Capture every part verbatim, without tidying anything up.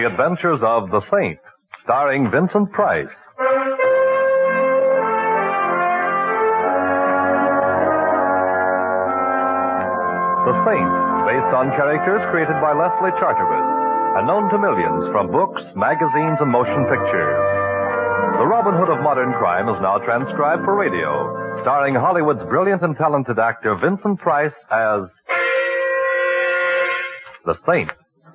The Adventures of the Saint, starring Vincent Price. The Saint, based on characters created by Leslie Charteris and known to millions from books, magazines, and motion pictures. The Robin Hood of modern crime is now transcribed for radio, starring Hollywood's brilliant and talented actor Vincent Price as the Saint.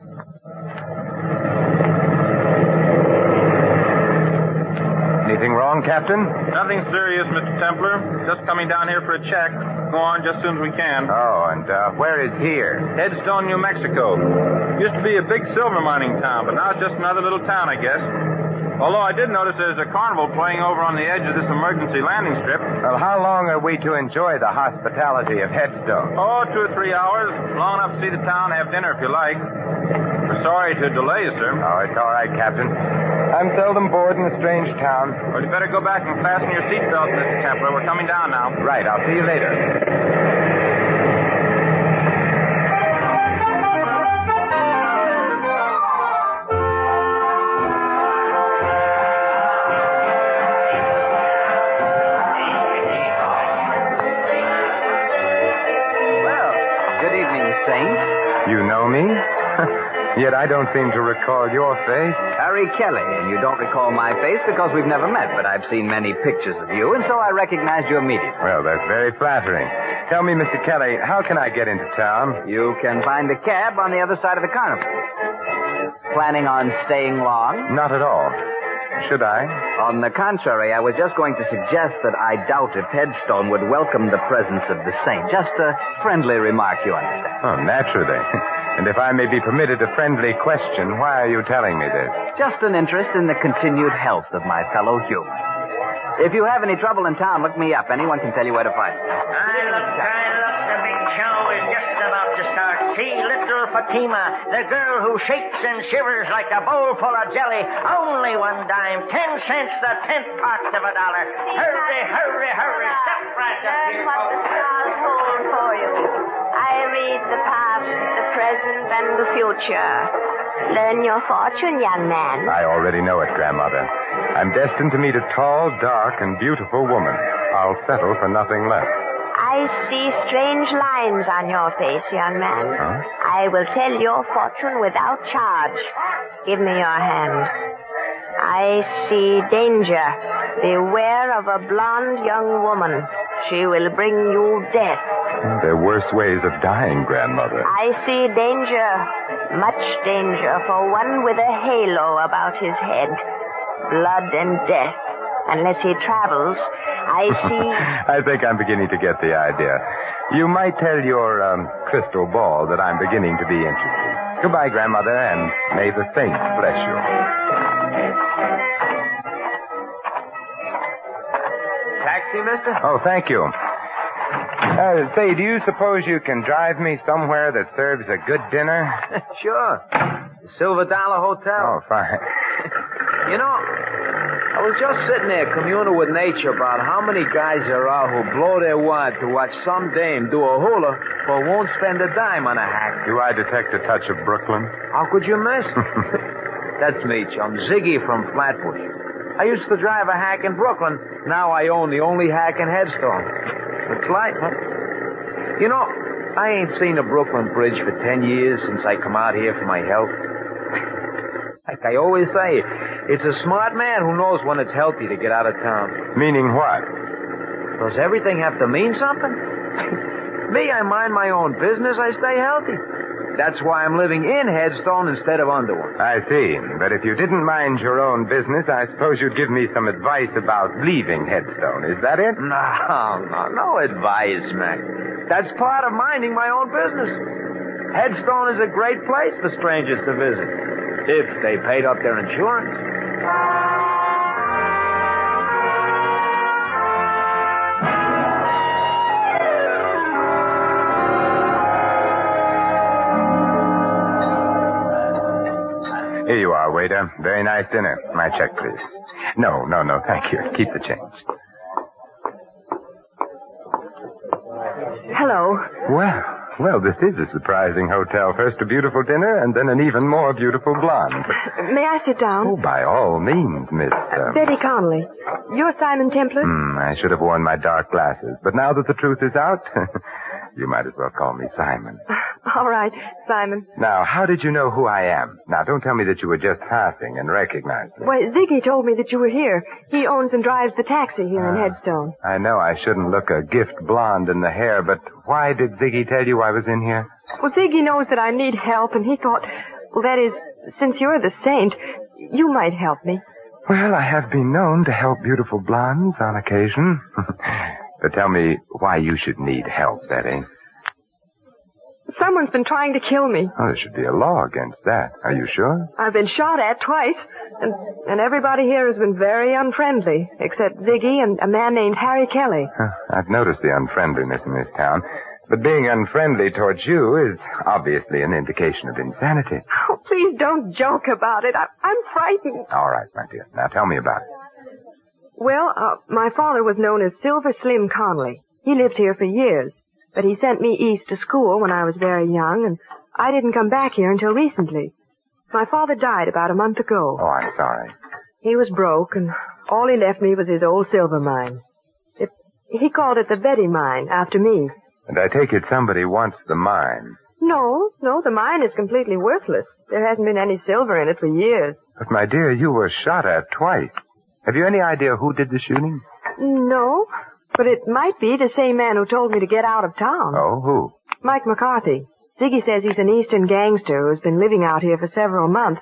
Anything wrong, Captain? Nothing serious, Mister Templar. Just coming down here for a check. Go on just as soon as we can. Oh, and uh, where is here? Headstone, New Mexico. Used to be a big silver mining town, but now it's just another little town, I guess. Although I did notice there's a carnival playing over on the edge of this emergency landing strip. Well, how long are we to enjoy the hospitality of Headstone? Oh, two or three hours. Long enough to see the town, have dinner if you like. We're sorry to delay you, sir. Oh, it's all right, Captain. I'm seldom bored in a strange town. Well, you better go back and fasten your seatbelt, Mister Templar. We're coming down now. Right, I'll see you later. Saint. You know me? Yet I don't seem to recall your face. Harry Kelly, and you don't recall my face because we've never met, but I've seen many pictures of you, and so I recognized you immediately. Well, that's very flattering. Tell me, Mister Kelly, how can I get into town? You can find a cab on the other side of the carnival. Planning on staying long? Not at all. Should I? On the contrary, I was just going to suggest that I doubt if Headstone would welcome the presence of the saint. Just a friendly remark, you understand. Oh, naturally. And if I may be permitted a friendly question, why are you telling me this? Just an interest in the continued health of my fellow human. If you have any trouble in town, look me up. Anyone can tell you where to find me. I look, I look, the big show is just about to start. See little Fatima, the girl who shakes and shivers like a bowl full of jelly. Only one dime, ten cents the tenth part of a dollar. Hurry, hurry, hurry, step right up Learn here. what the stars hold for you. I read the past, the present, and the future. Learn your fortune, young man. I already know it, Grandmother. I'm destined to meet a tall, dark, and beautiful woman. I'll settle for nothing less. I see strange lines on your face, young man. Huh? I will tell your fortune without charge. Give me your hand. I see danger. Beware of a blonde young woman. She will bring you death. There are worse ways of dying, Grandmother. I see danger. Much danger for one with a halo about his head. Blood and death. Unless he travels, I see... I think I'm beginning to get the idea. You might tell your um, crystal ball that I'm beginning to be interested. Goodbye, Grandmother, and may the saints bless you. Taxi, mister? Oh, thank you. Uh, say, do you suppose you can drive me somewhere that serves a good dinner? Sure. The Silver Dollar Hotel. Oh, fine. You know, I was just sitting there communing with nature about how many guys there are who blow their wad to watch some dame do a hula but won't spend a dime on a hack. Do I detect a touch of Brooklyn? How could you miss? That's me, chum. Ziggy from Flatbush. I used to drive a hack in Brooklyn. Now I own the only hack in Headstone. It's like, huh? You know, I ain't seen the Brooklyn Bridge for ten years since I come out here for my health. Like I always say, it's a smart man who knows when it's healthy to get out of town. Meaning what? Does everything have to mean something? Me, I mind my own business. I stay healthy. That's why I'm living in Headstone instead of under one. I see. But if you didn't mind your own business, I suppose you'd give me some advice about leaving Headstone. Is that it? No, no, no advice, Mac. That's part of minding my own business. Headstone is a great place for strangers to visit, if they paid up their insurance. Here you are, waiter. Very nice dinner. My check, please. No, no, no, thank you. Keep the change. Hello. Well, Well, this is a surprising hotel. First a beautiful dinner, and then an even more beautiful blonde. May I sit down? Oh, by all means, Miss... Uh... Betty Connolly. You're Simon Templar? Hmm, I should have worn my dark glasses. But now that the truth is out, you might as well call me Simon. All right, Simon. Now, how did you know who I am? Now, don't tell me that you were just passing and recognized me. Why, Ziggy told me that you were here. He owns and drives the taxi here uh, in Headstone. I know I shouldn't look a gift blonde in the hair, but why did Ziggy tell you I was in here? Well, Ziggy knows that I need help, and he thought, well, that is, since you're the saint, you might help me. Well, I have been known to help beautiful blondes on occasion. But tell me why you should need help, Betty. Someone's been trying to kill me. Oh, there should be a law against that. Are you sure? I've been shot at twice, and, and everybody here has been very unfriendly, except Ziggy and a man named Harry Kelly. Huh, I've noticed the unfriendliness in this town. But being unfriendly towards you is obviously an indication of insanity. Oh, please don't joke about it. I, I'm frightened. All right, my dear. Now tell me about it. Well, uh, my father was known as Silver Slim Connolly. He lived here for years. But he sent me east to school when I was very young, and I didn't come back here until recently. My father died about a month ago. Oh, I'm sorry. He was broke, and all he left me was his old silver mine. It, he called it the Betty Mine, after me. And I take it somebody wants the mine. No, no, the mine is completely worthless. There hasn't been any silver in it for years. But, my dear, you were shot at twice. Have you any idea who did the shooting? No. But it might be the same man who told me to get out of town. Oh, who? Mike McCarthy. Ziggy says he's an eastern gangster who's been living out here for several months.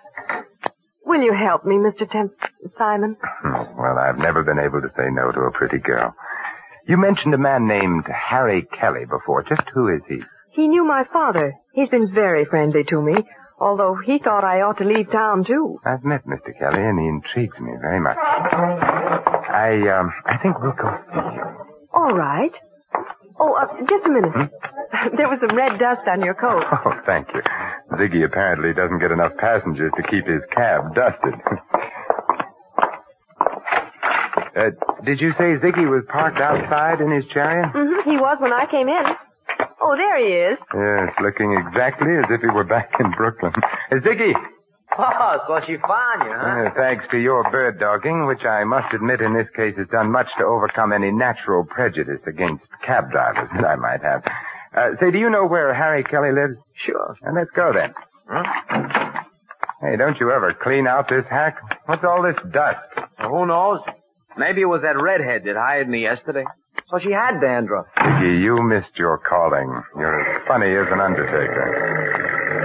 Will you help me, Mister Temp... Simon? Well, I've never been able to say no to a pretty girl. You mentioned a man named Harry Kelly before. Just who is he? He knew my father. He's been very friendly to me, although he thought I ought to leave town, too. I've met Mister Kelly, and he intrigues me very much. I, um, I think we'll go see him. All right. Oh, uh, just a minute. Hmm? There was some red dust on your coat. Oh, thank you. Ziggy apparently doesn't get enough passengers to keep his cab dusted. uh, did you say Ziggy was parked outside in his chariot? Mm-hmm. He was when I came in. Oh, there he is. Yes, looking exactly as if he were back in Brooklyn. Uh, Ziggy! Oh, so she found you, huh? Uh, thanks to your bird dogging, which I must admit in this case has done much to overcome any natural prejudice against cab drivers that I might have. Uh, say, do you know where Harry Kelly lives? Sure. Uh, let's go then. Huh? Hey, don't you ever clean out this hack? What's all this dust? Well, who knows? Maybe it was that redhead that hired me yesterday. So she had dandruff. Ziggy, you missed your calling. You're as funny as an undertaker.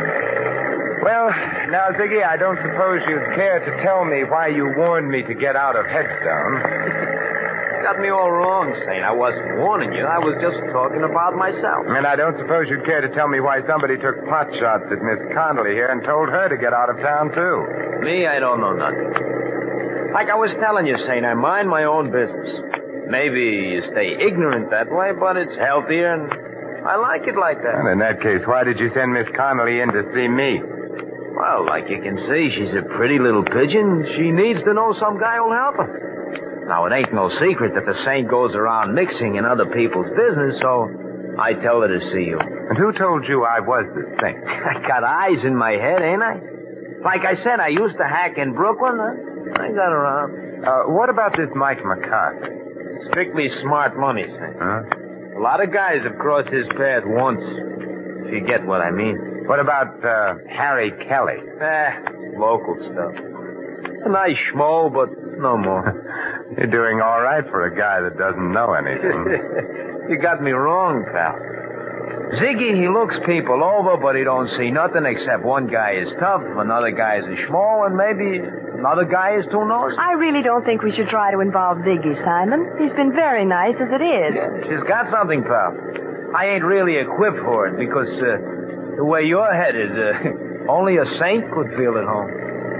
Well, now, Ziggy, I don't suppose you'd care to tell me why you warned me to get out of Headstone. You got me all wrong, Saint. I wasn't warning you. I was just talking about myself. And I don't suppose you'd care to tell me why somebody took pot shots at Miss Connolly here and told her to get out of town, too. Me, I don't know nothing. Like I was telling you, Saint, I mind my own business. Maybe you stay ignorant that way, but it's healthier, and I like it like that. Well, in that case, why did you send Miss Connolly in to see me? Well, like you can see, she's a pretty little pigeon. She needs to know some guy who'll help her. Now, it ain't no secret that the saint goes around mixing in other people's business, so I tell her to see you. And who told you I was the saint? I got eyes in my head, ain't I? Like I said, I used to hack in Brooklyn. Huh? I got around. Uh, what about this Mike McCarthy? Strictly smart money, Saint. Huh? A lot of guys have crossed his path once, if you get what I mean. What about uh, Harry Kelly? Eh, local stuff. A nice schmo, but no more. You're doing all right for a guy that doesn't know anything. You got me wrong, pal. Ziggy, he looks people over, but he don't see nothing except one guy is tough, another guy is a schmo, and maybe another guy is too nosy. I really don't think we should try to involve Ziggy, Simon. He's been very nice as it is. Yeah, she's got something, pal. I ain't really equipped for it because uh, the way you're headed, uh, only a saint could feel at home.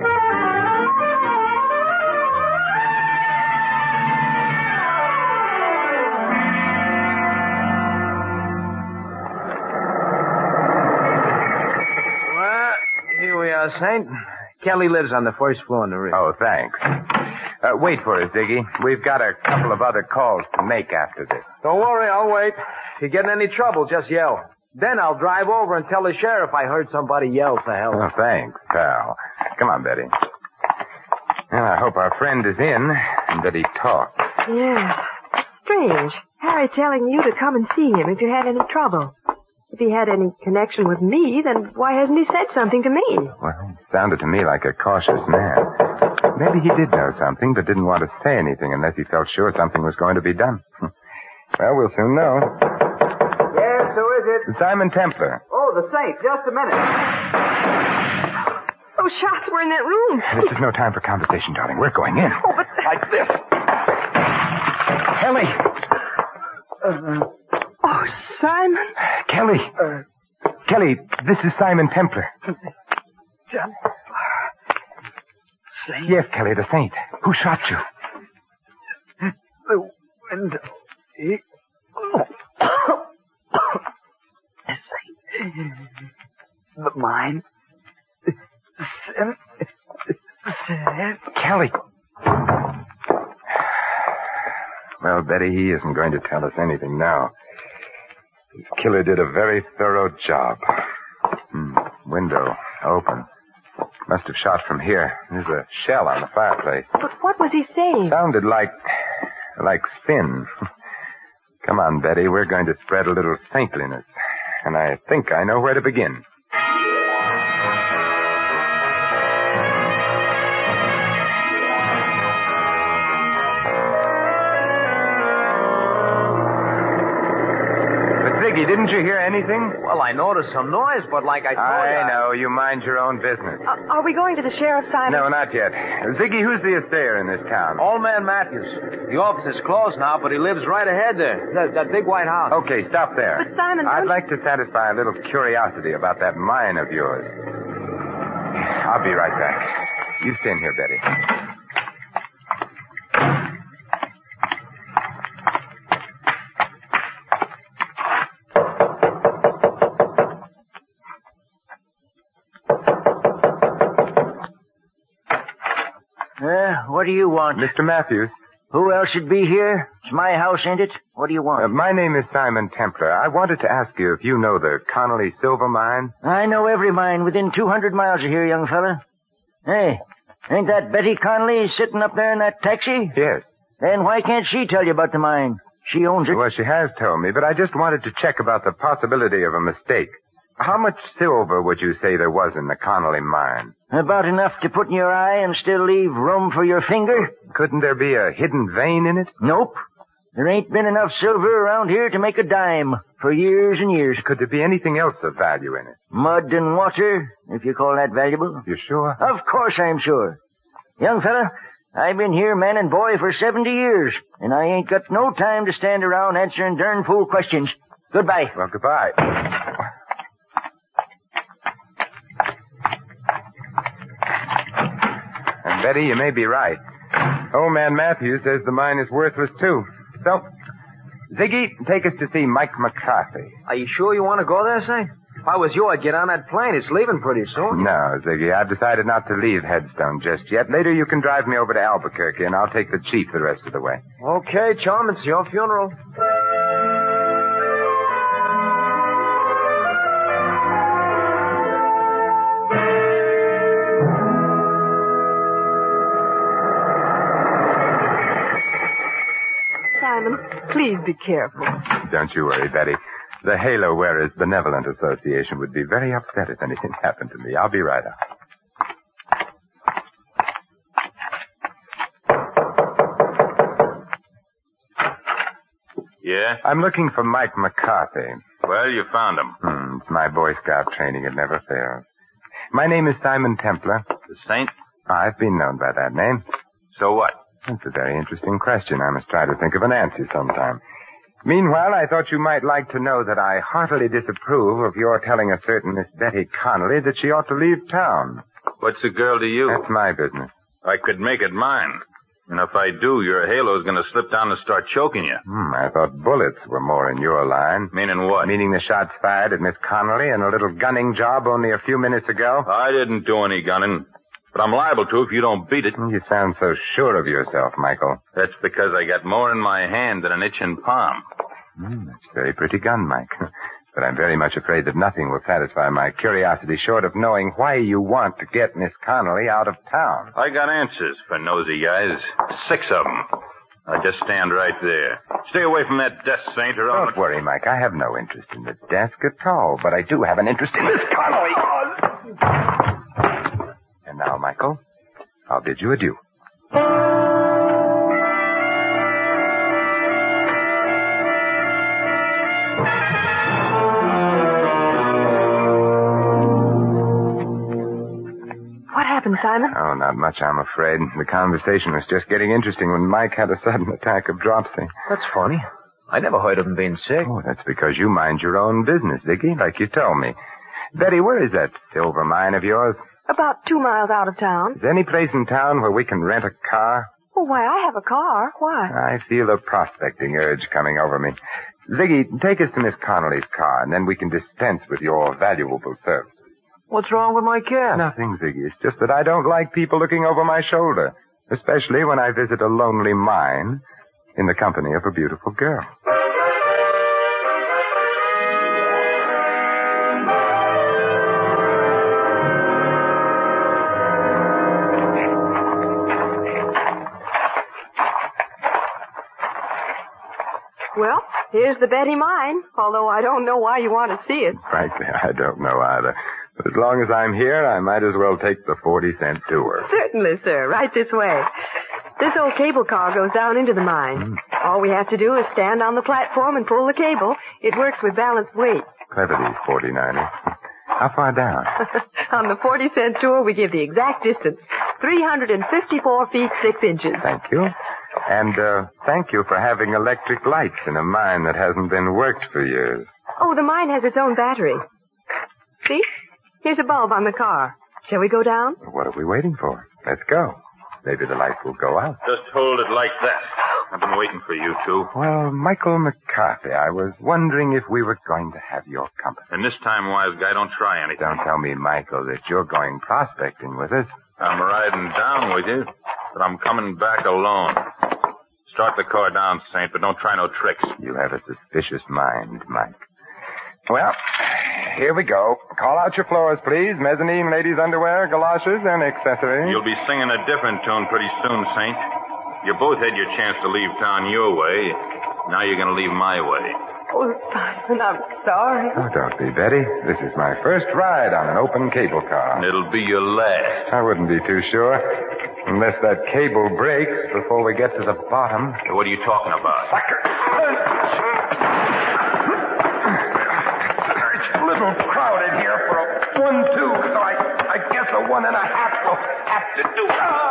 Well, here we are, Saint. Kelly lives on the first floor in the rear. Oh, thanks. Uh, wait for us, Ziggy. We've got a couple of other calls to make after this. Don't worry, I'll wait. If you get in any trouble, just yell. Then I'll drive over and tell the sheriff I heard somebody yell for help. Oh, thanks, pal. Come on, Betty. Well, I hope our friend is in and that he talks. Yeah. Strange. Harry telling you to come and see him if you have any trouble. If he had any connection with me, then why hasn't he said something to me? Well, it sounded to me like a cautious man. Maybe he did know something, but didn't want to say anything unless he felt sure something was going to be done. Well, we'll soon know. Yes, who is it? Simon Templar. Oh, the Saint. Just a minute. Those shots were in that room. This is no time for conversation, darling. We're going in. Oh, but... Like this. Kelly. Uh, oh, Simon. Kelly. Uh, Kelly, this is Simon Templar. Templar. Saint? Yes, Kelly, the Saint. Who shot you? The window. He... Saint. The mine. Seven. Seven. Kelly. Well, Betty, he isn't going to tell us anything now. His killer did a very thorough job. Hmm. Window open. Must have shot from here. There's a shell on the fireplace. But what was he saying? Sounded like... like sin. Come on, Betty. We're going to spread a little saintliness. And I think I know where to begin. Ziggy, didn't you hear anything? Well, I noticed some noise, but like I told you... I know. You mind your own business. Uh, are we going to the sheriff, Simon? No, not yet. Ziggy, who's the astayer in this town? Old Man Matthews. The office is closed now, but he lives right ahead there. That, that big white house. Okay, stop there. But, Simon... I'd like to satisfy a little curiosity about that mine of yours. I'll be right back. You stay in here, Betty. What do you want? Mister Matthews. Who else should be here? It's my house, ain't it? What do you want? Uh, my name is Simon Templar. I wanted to ask you if you know the Connolly Silver Mine. I know every mine within two hundred miles of here, young fella. Hey, ain't that Betty Connolly sitting up there in that taxi? Yes. Then why can't she tell you about the mine? She owns it. Well, she has told me, but I just wanted to check about the possibility of a mistake. How much silver would you say there was in the Connolly mine? About enough to put in your eye and still leave room for your finger? Couldn't there be a hidden vein in it? Nope. There ain't been enough silver around here to make a dime for years and years. Could there be anything else of value in it? Mud and water, if you call that valuable. You sure? Of course I'm sure. Young fella, I've been here man and boy for seventy years, and I ain't got no time to stand around answering darn fool questions. Goodbye. Well, goodbye. And Betty, you may be right. Old Man Matthews says the mine is worthless, too. So, Ziggy, take us to see Mike McCarthy. Are you sure you want to go there, Saint? If I was you, I'd get on that plane. It's leaving pretty soon. No, Ziggy, I've decided not to leave Headstone just yet. Later you can drive me over to Albuquerque, and I'll take the chief the rest of the way. Okay, chum, it's your funeral. Simon, please be careful. Don't you worry, Betty. The Halo Wearers Benevolent Association would be very upset if anything happened to me. I'll be right up. Yeah? I'm looking for Mike McCarthy. Well, you found him. Hmm, it's my Boy Scout training. It never fails. My name is Simon Templar. The Saint? I've been known by that name. So what? That's a very interesting question. I must try to think of an answer sometime. Meanwhile, I thought you might like to know that I heartily disapprove of your telling a certain Miss Betty Connolly that she ought to leave town. What's a girl to you? That's my business. I could make it mine. And if I do, your halo's going to slip down and start choking you. Hmm, I thought bullets were more in your line. Meaning what? Meaning the shots fired at Miss Connolly and a little gunning job only a few minutes ago. I didn't do any gunning. But I'm liable to if you don't beat it. You sound so sure of yourself, Michael. That's because I got more in my hand than an itching palm. Mm, that's a very pretty gun, Mike. But I'm very much afraid that nothing will satisfy my curiosity short of knowing why you want to get Miss Connolly out of town. I got answers for nosy guys. Six of them. I just stand right there. Stay away from that desk, Saint, or I'll... Don't worry, Mike. I have no interest in the desk at all, but I do have an interest in Miss Connolly. And now, Michael, I'll bid you adieu. Simon? Oh, not much, I'm afraid. The conversation was just getting interesting when Mike had a sudden attack of dropsy. That's funny. I never heard of him being sick. Oh, that's because you mind your own business, Ziggy, like you told me. Betty, where is that silver mine of yours? About two miles out of town. Is there any place in town where we can rent a car? Oh, why, I have a car. Why? I feel a prospecting urge coming over me. Ziggy, take us to Miss Connolly's car, and then we can dispense with your valuable service. What's wrong with my car? Nothing, Ziggy. It's just that I don't like people looking over my shoulder, especially when I visit a lonely mine in the company of a beautiful girl. Well, here's the Betty mine, although I don't know why you want to see it. Frankly, I don't know either. But as long as I'm here, I might as well take the forty-cent tour. Certainly, sir. Right this way. This old cable car goes down into the mine. Mm. All we have to do is stand on the platform and pull the cable. It works with balanced weight. Clever, these forty-niners. How far down? On the forty-cent tour, we give the exact distance. three hundred fifty-four feet, six inches. Thank you. And, uh, thank you for having electric lights in a mine that hasn't been worked for years. Oh, the mine has its own battery. See? Here's a bulb on the car. Shall we go down? What are we waiting for? Let's go. Maybe the lights will go out. Just hold it like that. I've been waiting for you two. Well, Michael McCarthy, I was wondering if we were going to have your company. And this time, wise guy, don't try anything. Don't tell me, Michael, that you're going prospecting with us. I'm riding down with you, but I'm coming back alone. Start the car down, Saint, but don't try no tricks. You have a suspicious mind, Mike. Well, here we go. Call out your floors, please. Mezzanine, ladies' underwear, galoshes, and accessories. You'll be singing a different tune pretty soon, Saint. You both had your chance to leave town your way. Now you're going to leave my way. Oh, Simon, I'm sorry. Oh, don't be, Betty. This is my first ride on an open cable car. And it'll be your last. I wouldn't be too sure. Unless that cable breaks before we get to the bottom. What are you talking about? Sucker! It's a little crowded here for a one-two, so I, I guess a one and a half will have to do.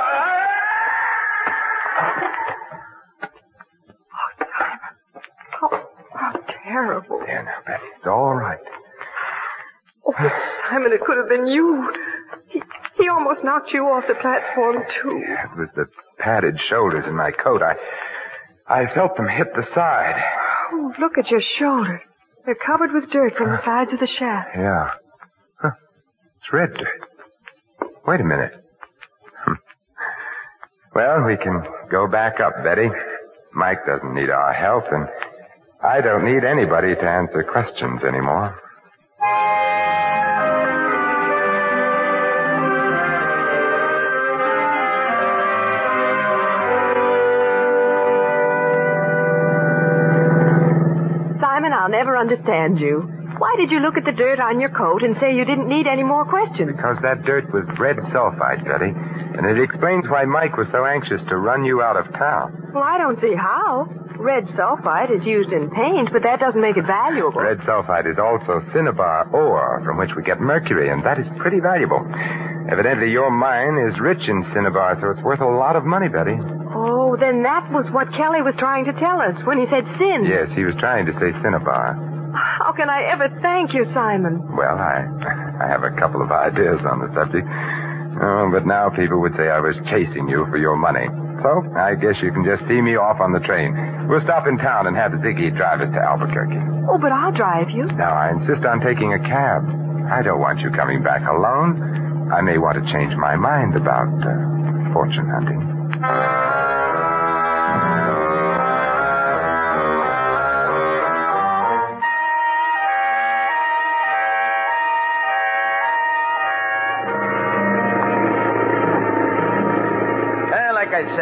Terrible. There now, Betty. It's all right. Oh, but Simon, it could have been you. He, he almost knocked you off the platform, too. Yeah, it was the padded shoulders in my coat. I I felt them hit the side. Oh, look at your shoulders. They're covered with dirt from the sides of the shaft. Yeah. Huh. It's red dirt. Wait a minute. Well, we can go back up, Betty. Mike doesn't need our help, and I don't need anybody to answer questions anymore. Simon, I'll never understand you. Why did you look at the dirt on your coat and say you didn't need any more questions? Because that dirt was red sulfide, Betty. And it explains why Mike was so anxious to run you out of town. Well, I don't see how. Red sulfide is used in paint, but that doesn't make it valuable. Red sulfide is also cinnabar ore, from which we get mercury, and that is pretty valuable. Evidently, your mine is rich in cinnabar, so it's worth a lot of money, Betty. Oh, then that was what Kelly was trying to tell us when he said sin. Yes, he was trying to say cinnabar. How can I ever thank you, Simon? Well, I I have a couple of ideas on the subject. Oh, but now people would say I was chasing you for your money. So, I guess you can just see me off on the train. We'll stop in town and have Ziggy drive us to Albuquerque. Oh, but I'll drive you. No, I insist on taking a cab. I don't want you coming back alone. I may want to change my mind about uh, fortune hunting.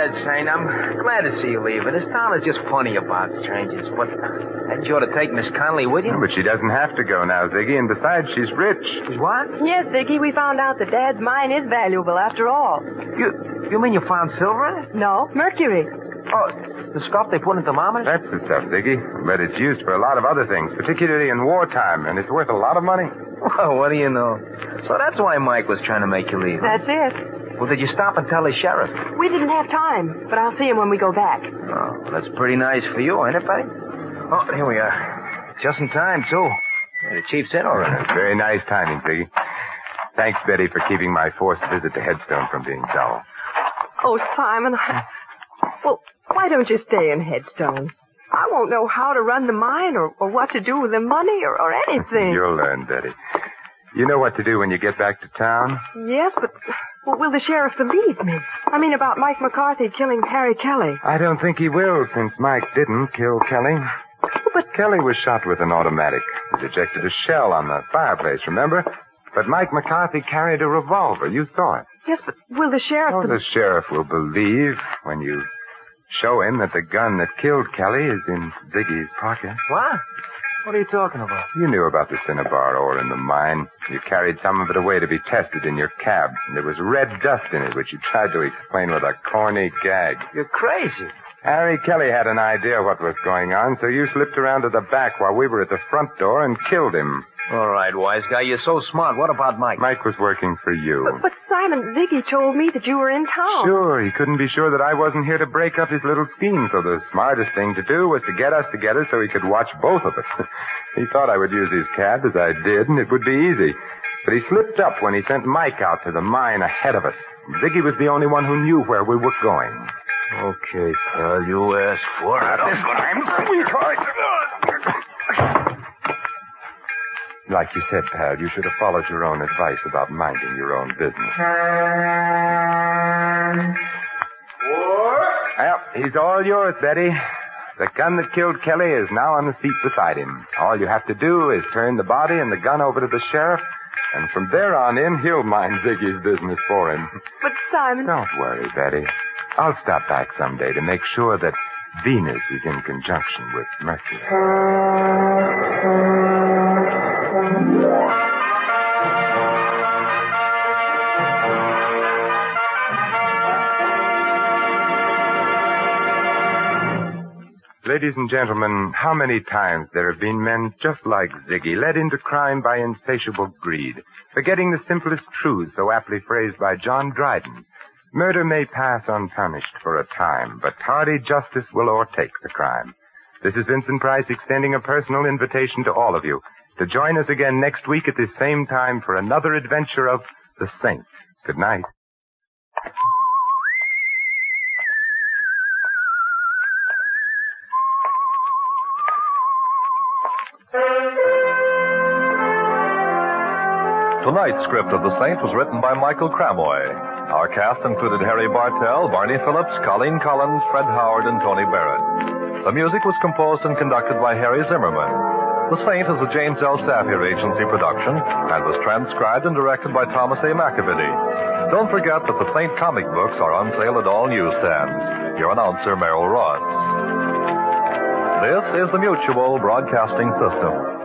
ahead, Saint. I'm glad to see you leaving. This town is just funny about strangers. But uh, you ought to take Miss Conley with you. But she doesn't have to go now, Ziggy, and besides, she's rich. She's what? Yes, Ziggy, we found out that Dad's mine is valuable after all. You you mean you found silver in it? No, mercury. Oh, the stuff they put in thermometers? That's the stuff, Ziggy. But it's used for a lot of other things, particularly in wartime, and it's worth a lot of money. Well, what do you know? So that's why Mike was trying to make you leave. That's it. Well, did you stop and tell the sheriff? We didn't have time, but I'll see him when we go back. Oh, well, that's pretty nice for you, ain't it, Betty? Oh, here we are. Just in time, too. The chief's in already. Very nice timing, Ziggy. Thanks, Betty, for keeping my forced visit to Headstone from being dull. Oh, Simon, I... Well, why don't you stay in Headstone? I won't know how to run the mine or, or what to do with the money or, or anything. You'll learn, Betty. You know what to do when you get back to town? Yes, but well, will the sheriff believe me? I mean, about Mike McCarthy killing Harry Kelly. I don't think he will, since Mike didn't kill Kelly. But Kelly was shot with an automatic. It ejected a shell on the fireplace, remember? But Mike McCarthy carried a revolver. You saw it. Yes, but will the sheriff... Oh, be- the sheriff will believe when you show him that the gun that killed Kelly is in Ziggy's pocket. What? What are you talking about? You knew about the cinnabar ore in the mine. You carried some of it away to be tested in your cab. And there was red dust in it, which you tried to explain with a corny gag. You're crazy. Harry Kelly had an idea what was going on, so you slipped around to the back while we were at the front door and killed him. All right, wise guy, you're so smart. What about Mike? Mike was working for you. But, but Simon, Ziggy told me that you were in town. Sure, he couldn't be sure that I wasn't here to break up his little scheme, so the smartest thing to do was to get us together so he could watch both of us. He thought I would use his cab, as I did, and it would be easy. But he slipped up when he sent Mike out to the mine ahead of us. Ziggy was the only one who knew where we were going. Okay, pal, you asked for it. This time, sweetheart. Like you said, pal, you should have followed your own advice about minding your own business. Well, he's all yours, Betty. The gun that killed Kelly is now on the seat beside him. All you have to do is turn the body and the gun over to the sheriff, and from there on in, he'll mind Ziggy's business for him. But Simon... Don't worry, Betty. I'll stop back someday to make sure that Venus is in conjunction with Mercury. Ladies and gentlemen, how many times there have been men just like Ziggy, led into crime by insatiable greed, forgetting the simplest truths so aptly phrased by John Dryden. Murder may pass unpunished for a time, but tardy justice will o'ertake the crime. This is Vincent Price extending a personal invitation to all of you to join us again next week at this same time for another adventure of The Saint. Good night. Tonight's script of The Saint was written by Michael Cramoy. Our cast included Harry Bartell, Barney Phillips, Colleen Collins, Fred Howard, and Tony Barrett. The music was composed and conducted by Harry Zimmerman. The Saint is a James L. Safier Agency production and was transcribed and directed by Thomas A. McAvity. Don't forget that The Saint comic books are on sale at all newsstands. Your announcer, Merrill Ross. This is the Mutual Broadcasting System.